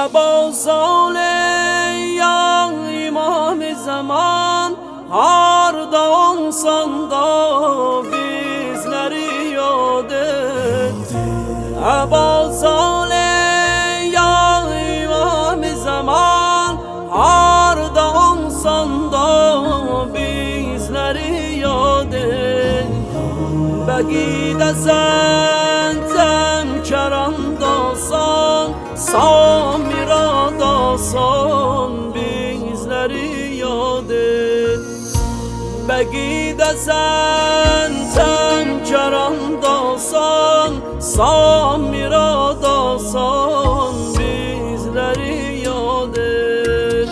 Eba Salih ya İmam-ı Zaman, harda olsan da bizleri yad et. Eba Salih ya İmam-ı Zaman, harda olsan da bizleri yad et. Begide sen temkerandasan, Samiradasan bizleri yad et. Begide sen temkerandasan, Samiradasan bizleri yad et.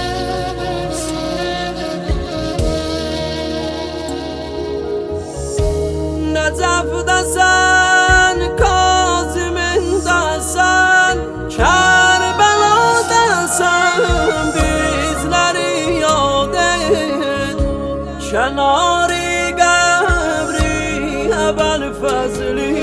Necef'de sen, Kazım'ında sen, Kerbela'da sen bizleri yad et. Kenari gabri Ebel Fezli,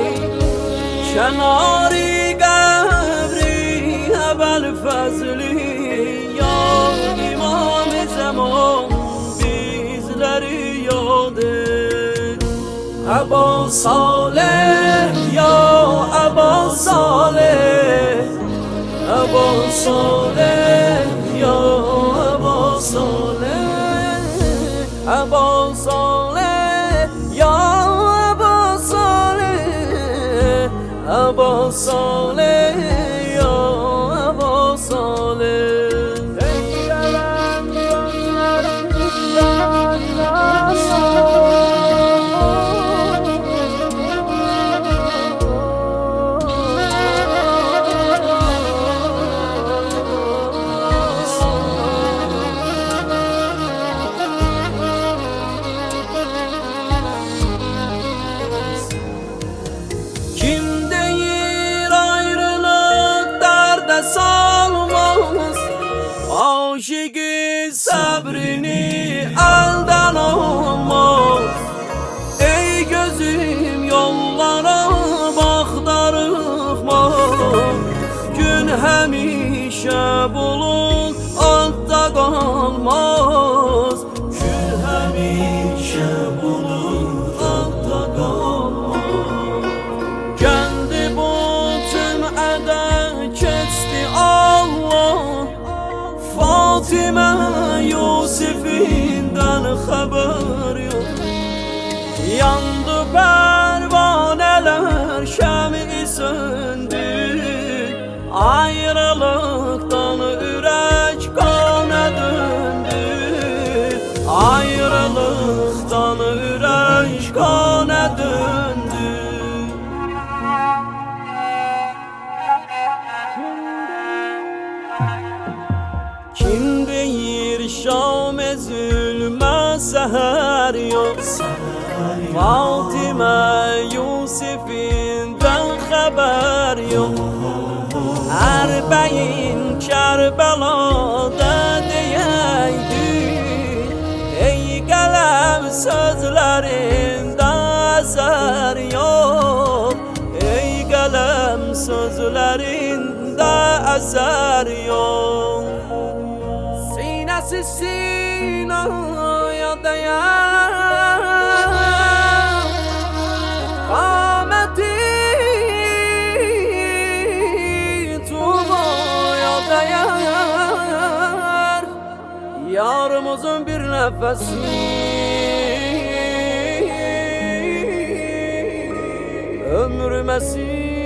Kenari gabri Ebel Fezli, ya İmam-ı Zaman bizleri yad et. Eba Salih ya Eba Salih, Eba Salih ya Eba Salih, Eba Salih ya Eba Salih, Eba Salih ya Eba Salih. Salmaz aşık sabrini elden almaz. Ey gözüm yollara bak darıkma, gün hemişe bulut altta kalmaz. Gün hemişe bulut altta kalmaz. Kendi bütün eden kesti Allah, Fatime Yusuf'inden haber yok. Yandı pervaneler, şem'i söndü, ayrılıktan yürek kana döndü. Ayrılıktan yürek kana döndü. Kim deyir Şam-ı zulme seher yok, Fatime Yusuf'inden haber yok. Erbeğin Kerbela'da diyeydi, ey kalem sözlerinde eser yok. Ey kalem sözlerinde eser yok. Sinesi sinaya değer, kâmeti tuğbaya değer. Yarımızın bir nefesi ömrümesin.